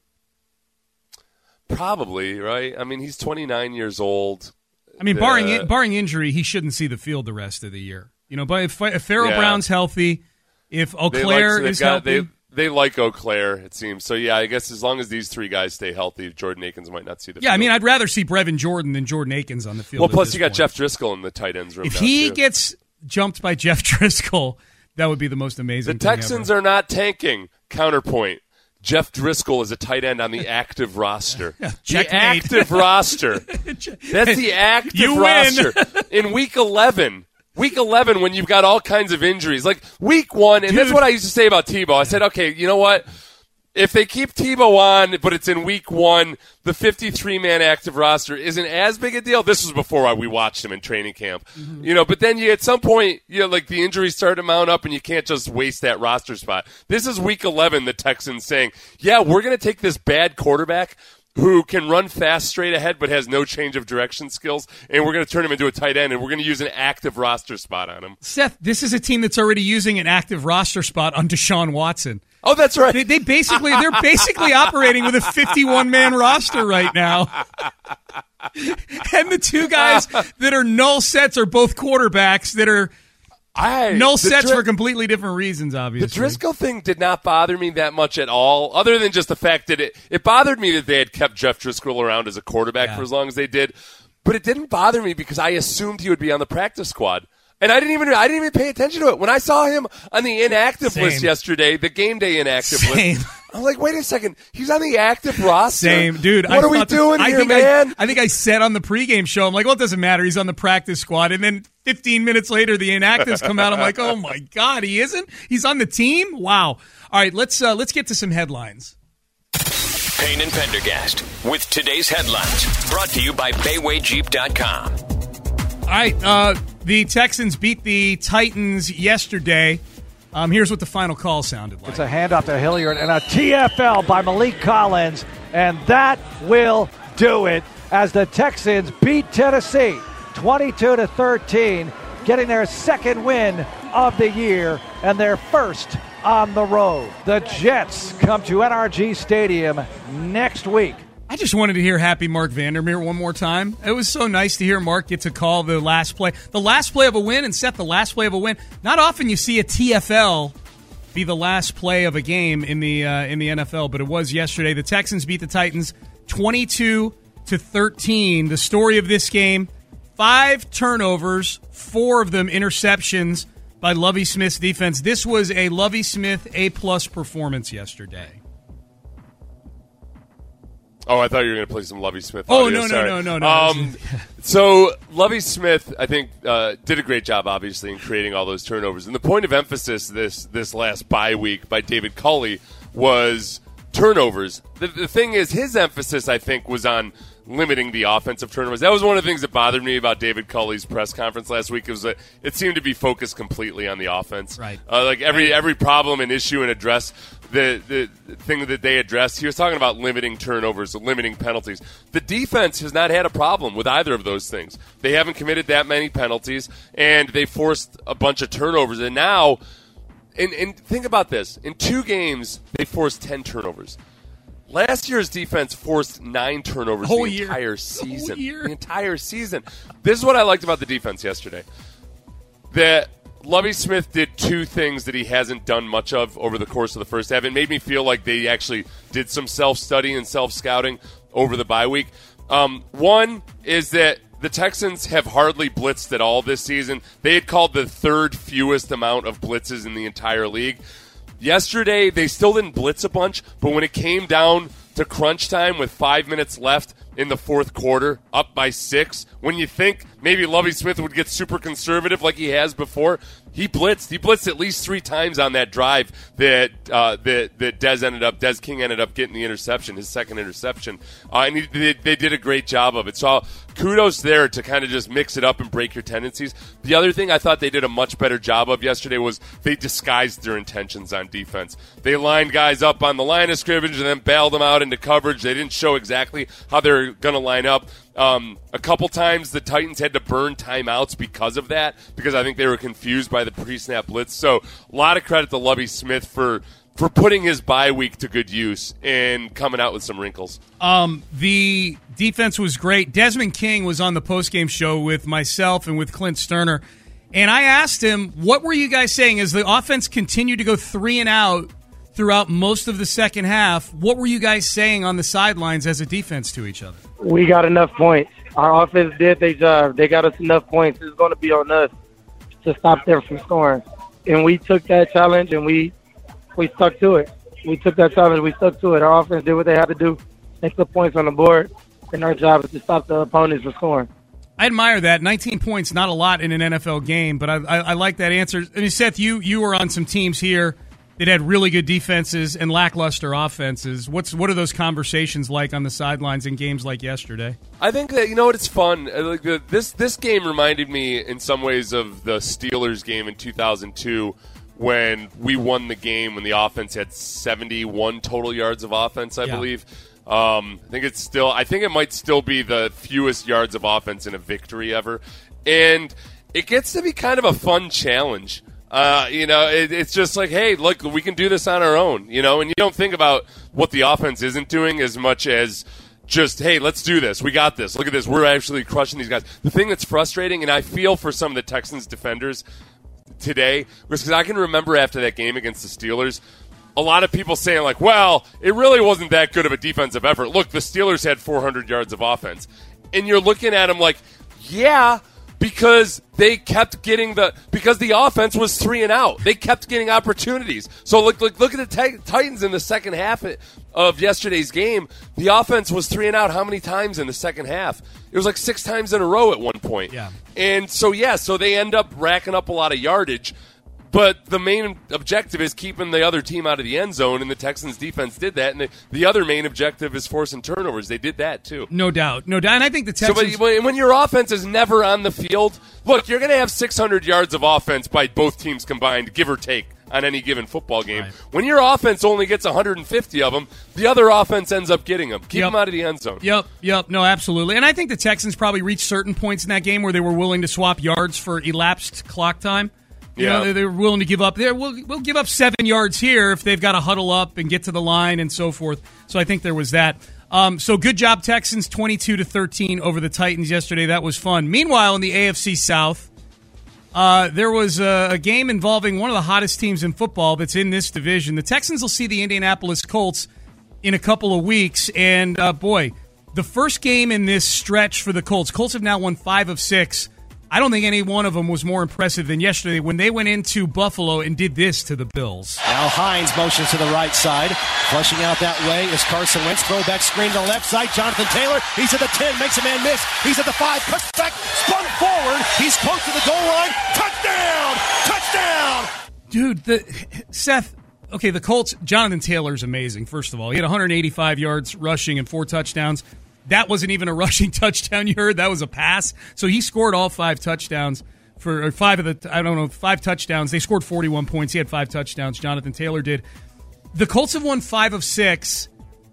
Probably, right? I mean, he's twenty-nine years old. I mean, barring uh, barring injury, he shouldn't see the field the rest of the year. You know, but if, if Pharaoh yeah. Brown's healthy, if Auclair like, is got, healthy. They, they like Auclair, it seems. So, yeah, I guess as long as these three guys stay healthy, Jordan Akins might not see the yeah, field. Yeah, I mean, I'd rather see Brevin Jordan than Jordan Akins on the field. Well, plus you got point. Jeff Driscoll in the tight ends room. If now, he too. gets jumped by Jeff Driscoll, that would be the most amazing The thing Texans ever. are not tanking. Counterpoint. Jeff Driscoll is a tight end on the active roster. Yeah, the active roster. That's the active you roster. In week eleven, week eleven when you've got all kinds of injuries. Like week one, and Dude. that's what I used to say about Tebow. I said, okay, you know what? If they keep Tebow on, but it's in week one, the fifty-three man active roster isn't as big a deal. This was before we watched him in training camp. Mm-hmm. You know, but then you at some point, you know, like the injuries start to mount up and you can't just waste that roster spot. This is week eleven, the Texans saying, yeah, we're going to take this bad quarterback who can run fast straight ahead but has no change of direction skills, and we're going to turn him into a tight end, and we're going to use an active roster spot on him. Seth, this is a team that's already using an active roster spot on Deshaun Watson. Oh, that's right. They, they basically they're basically operating with a fifty-one man roster right now. And the two guys that are null sets are both quarterbacks that are I, null sets Dr- for completely different reasons, obviously. The Driscoll thing did not bother me that much at all, other than just the fact that it, it bothered me that they had kept Jeff Driscoll around as a quarterback yeah. for as long as they did. But it didn't bother me because I assumed he would be on the practice squad. And I didn't even I didn't even pay attention to it. When I saw him on the inactive Same. list yesterday, the game day inactive Same. list, I'm like, wait a second, he's on the active roster. Same, dude. What I are we doing this, here, I think man? I, I think I said on the pregame show, I'm like, well, it doesn't matter. He's on the practice squad. And then fifteen minutes later, the inactives come out. I'm like, oh my god, he isn't. He's on the team. Wow. All right, let's uh, let's get to some headlines. Payne and Pendergast with today's headlines, brought to you by Bayway Jeep dot com. All right, uh, the Texans beat the Titans yesterday. Um, here's what the final call sounded like. It's a handoff to Hilliard and a T F L by Malik Collins, and that will do it as the Texans beat Tennessee twenty-two to thirteen, getting their second win of the year and their first on the road. The Jets come to N R G Stadium next week. I just wanted to hear Happy Mark Vandermeer one more time. It was so nice to hear Mark get to call the last play. The last play of a win and set the last play of a win. Not often you see a T F L be the last play of a game in the uh, in the N F L, but it was yesterday. The Texans beat the Titans twenty-two to thirteen. The story of this game, five turnovers, four of them interceptions by Lovie Smith's defense. This was a Lovie Smith A-plus performance yesterday. Oh, I thought you were going to play some Lovie Smith. Oh, audio. no, Sorry. no, no, no, no. Um, so Lovie Smith, I think, uh, did a great job, obviously, in creating all those turnovers. And the point of emphasis this this last bye week by David Culley was turnovers. The, the thing is, his emphasis, I think, was on limiting the offensive turnovers. That was one of the things that bothered me about David Culley's press conference last week, was that it seemed to be focused completely on the offense. Right. Uh, like every every problem and issue and address, the, the thing that they addressed, he was talking about limiting turnovers, limiting penalties. The defense has not had a problem with either of those things. They haven't committed that many penalties, and they forced a bunch of turnovers. And now, and, and think about this. In two games, they forced ten turnovers. Last year's defense forced nine turnovers the, the entire season. The, the entire season. This is what I liked about the defense yesterday. That Lovie Smith did two things that he hasn't done much of over the course of the first half. It made me feel like they actually did some self-study and self-scouting over the bye week. Um, one is that the Texans have hardly blitzed at all this season. They had called the third fewest amount of blitzes in the entire league. Yesterday, they still didn't blitz a bunch, but when it came down to crunch time with five minutes left in the fourth quarter, up by six, when you think maybe Lovie Smith would get super conservative like he has before, he blitzed. He blitzed at least three times on that drive that uh, that, that Dez ended up, Dez King ended up getting the interception, his second interception. Uh, and he, they, they did a great job of it. So kudos there to kind of just mix it up and break your tendencies. The other thing I thought they did a much better job of yesterday was they disguised their intentions on defense. They lined guys up on the line of scrimmage and then bailed them out into coverage. They didn't show exactly how they were going to line up. Um, a couple times the Titans had to burn timeouts because of that, because I think they were confused by the pre-snap blitz. So a lot of credit to Lovie Smith for for putting his bye week to good use and coming out with some wrinkles. Um, the defense was great. Desmond King was on the postgame show with myself and with Clint Sterner, and I asked him, what were you guys saying as the offense continued to go three and out throughout most of the second half? What were you guys saying on the sidelines as a defense to each other? We got enough points. Our offense did their job. They got us enough points. It's going to be on us to stop them from scoring. And we took that challenge, and we we stuck to it. we took that challenge. We stuck to it. Our offense did what they had to do. They put points on the board, and our job is to stop the opponents from scoring. I admire that. nineteen points, not a lot in an N F L game, but I, I, I like that answer. I mean, Seth, you you were on some teams here that had really good defenses and lackluster offenses. What's what are those conversations like on the sidelines in games like yesterday? I think that, you know what, it's fun. Like the, this this game reminded me in some ways of the Steelers game in two thousand two when we won the game when the offense had seventy-one total yards of offense, I yeah. believe. Um, I think it's still. I think it might still be the fewest yards of offense in a victory ever, and it gets to be kind of a fun challenge. Uh, you know, it, it's just like, hey, look, we can do this on our own. You know, and you don't think about what the offense isn't doing as much as just, hey, let's do this. We got this. Look at this. We're actually crushing these guys. The thing that's frustrating, and I feel for some of the Texans defenders today, was because I can remember after that game against the Steelers, a lot of people saying, like, well, it really wasn't that good of a defensive effort. Look, the Steelers had four hundred yards of offense. And you're looking at them like, yeah, because they kept getting the – because the offense was three and out. They kept getting opportunities. So look, look, look at the t- Titans in the second half of yesterday's game. The offense was three and out how many times in the second half? It was like six times in a row at one point. Yeah. And so, yeah, so they end up racking up a lot of yardage. But the main objective is keeping the other team out of the end zone, and the Texans' defense did that. And the, the other main objective is forcing turnovers. They did that, too. No doubt. No doubt. And I think the Texans... So, but when your offense is never on the field, look, you're going to have six hundred yards of offense by both teams combined, give or take, on any given football game. Right. When your offense only gets one hundred fifty of them, the other offense ends up getting them. Keep yep. them out of the end zone. Yep, yep. No, absolutely. And I think the Texans probably reached certain points in that game where they were willing to swap yards for elapsed clock time. You yeah. know, they're, they're willing to give up. There, we'll, we'll give up seven yards here if they've got to huddle up and get to the line and so forth. So I think there was that. Um, so good job, Texans, twenty-two to thirteen over the Titans yesterday. That was fun. Meanwhile, in the A F C South, uh, there was a, a game involving one of the hottest teams in football that's in this division. The Texans will see the Indianapolis Colts in a couple of weeks. And, uh, boy, the first game in this stretch for the Colts, Colts have now won five of six. I don't think any one of them was more impressive than yesterday when they went into Buffalo and did this to the Bills. Now Hines motions to the right side. Flushing out that way is Carson Wentz. Throwback screen to the left side. Jonathan Taylor. He's at the ten. Makes a man miss. He's at the five. Cuts back. Spun forward. He's close to the goal line. Touchdown! Touchdown! Dude, the Seth, okay, the Colts, Jonathan Taylor's amazing, first of all. He had one hundred eighty-five yards rushing and four touchdowns. That wasn't even a rushing touchdown, you heard. That was a pass. So he scored all five touchdowns for or five of the, I don't know, five touchdowns. They scored forty-one points. He had five touchdowns. Jonathan Taylor did. The Colts have won five of six,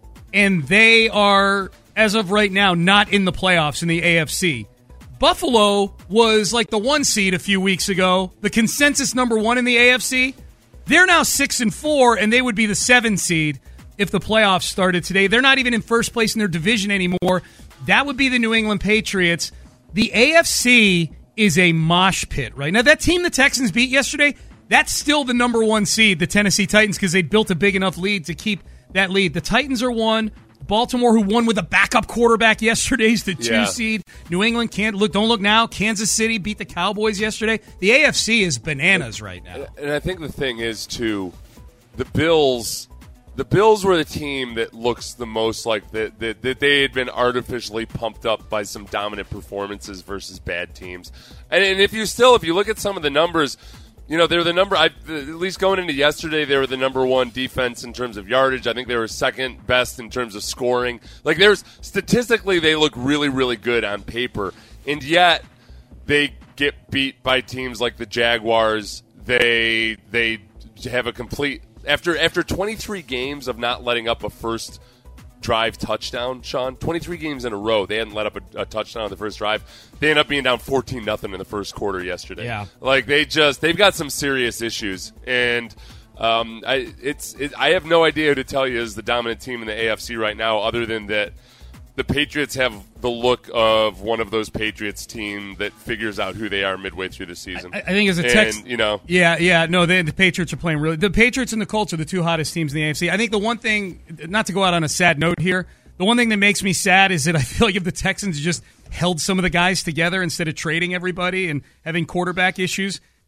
and they are, as of right now, not in the playoffs in the A F C. Buffalo was like the one seed a few weeks ago, the consensus number one in the A F C. They're now six and four, and they would be the seven seed if the playoffs started today. They're not even in first place in their division anymore. That would be the New England Patriots. The A F C is a mosh pit right now. That team the Texans beat yesterday, that's still the number one seed, the Tennessee Titans, because they built a big enough lead to keep that lead. The Titans are one. Baltimore, who won with a backup quarterback yesterday, is the two yeah. seed. New England can't look. Don't look now. Kansas City beat the Cowboys yesterday. The A F C is bananas right now. And I think the thing is, too, the Bills... The Bills were the team that looks the most like that, that, that they had been artificially pumped up by some dominant performances versus bad teams. And, and if you still, if you look at some of the numbers, you know, they're the number, I, at least going into yesterday, they were the number one defense in terms of yardage. I think they were second best in terms of scoring. Like, there's, statistically, they look really, really good on paper. And yet, they get beat by teams like the Jaguars. They, they have a complete... After after twenty-three games of not letting up a first drive touchdown, Sean, twenty-three games in a row, they hadn't let up a, a touchdown on the first drive. They end up being down fourteen nothing in the first quarter yesterday. Yeah. Like, they just, they've got some serious issues. And um, I it's it, I have no idea who to tell you is the dominant team in the A F C right now, other than that the Patriots have the look of one of those Patriots team that figures out who they are midway through the season. I, I think as a text, you know, yeah, yeah, no, they, the Patriots are playing really. The Patriots and the Colts are the two hottest teams in the A F C. I think the one thing, not to go out on a sad note here, the one thing that makes me sad is that I feel like if the Texans just held some of the guys together instead of trading everybody and having quarterback issues,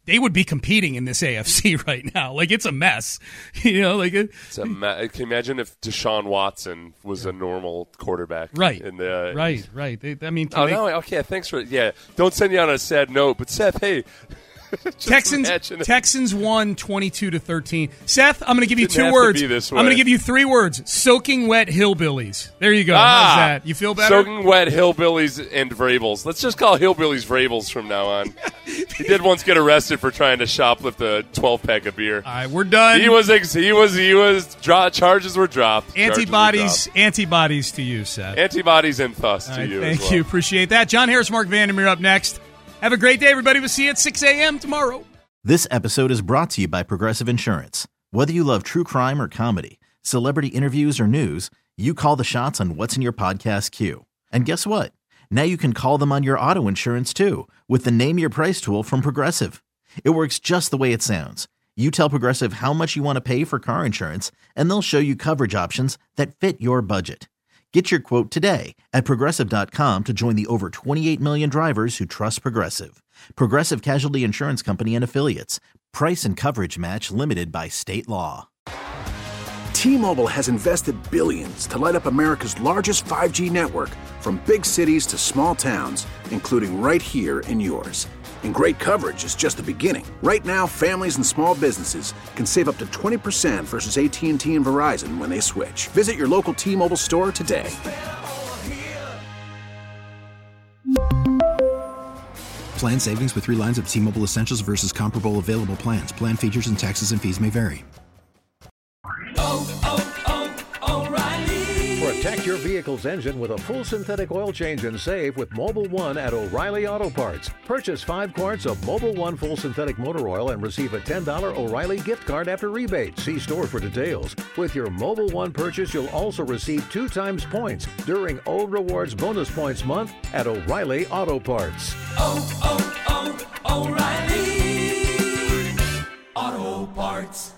they would be competing in this A F C right now. Like, it's a mess. You know, like it, it's a me- can you imagine if Deshaun Watson was a normal quarterback? Right. In the, right, right. They, I mean, oh, they, no, okay, thanks for, yeah. Don't send you on a sad note, but Seth, hey. Texans Texans won twenty-two to thirteen. Seth, I'm going to give you Didn't two words. I'm going to give you three words. Soaking wet hillbillies. There you go. Ah, how's that? You feel better? Soaking wet hillbillies and Vrabels. Let's just call hillbillies Vrabels from now on. He did once get arrested for trying to shoplift a twelve pack of beer. All right, we're done. He was ex- he was he was draw- charges were dropped. Antibodies were dropped. antibodies to you, Seth. Antibodies and thus to right, you. Thank as well. you. Appreciate that. John Harris, Mark Vandermeer up next. Have a great day, everybody. We'll see you at six a.m. tomorrow. This episode is brought to you by Progressive Insurance. Whether you love true crime or comedy, celebrity interviews or news, you call the shots on what's in your podcast queue. And guess what? Now you can call them on your auto insurance too with the Name Your Price tool from Progressive. It works just the way it sounds. You tell Progressive how much you want to pay for car insurance, and they'll show you coverage options that fit your budget. Get your quote today at Progressive dot com to join the over twenty-eight million drivers who trust Progressive. Progressive Casualty Insurance Company and Affiliates. Price and coverage match limited by state law. T-Mobile has invested billions to light up America's largest five G network, from big cities to small towns, including right here in yours. And great coverage is just the beginning. Right now, families and small businesses can save up to twenty percent versus A T and T and Verizon when they switch. Visit your local T-Mobile store today. Plan savings with three lines of T-Mobile Essentials versus comparable available plans. Plan features and taxes and fees may vary. Oh, oh, oh, O'Reilly. Protect your vehicle's engine with a full synthetic oil change and save with Mobil one at O'Reilly Auto Parts. Purchase five quarts of Mobil one full synthetic motor oil and receive a ten dollars O'Reilly gift card after rebate. See store for details. With your Mobil one purchase, you'll also receive two times points during O Rewards Bonus Points Month at O'Reilly Auto Parts. Oh, oh, oh, O'Reilly Auto Parts.